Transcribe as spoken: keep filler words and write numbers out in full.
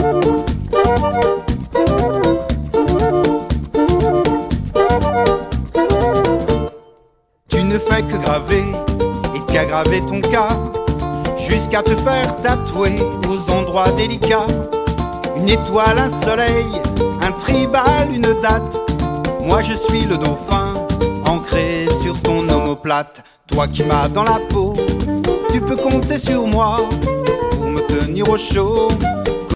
Tu ne fais que graver et qu'aggraver ton cas, jusqu'à te faire tatouer aux endroits délicats une étoile, un soleil, un tribal, une date. Moi je suis le dauphin, ancré sur ton omoplate. Toi qui m'as dans la peau, tu peux compter sur moi pour me tenir au chaud.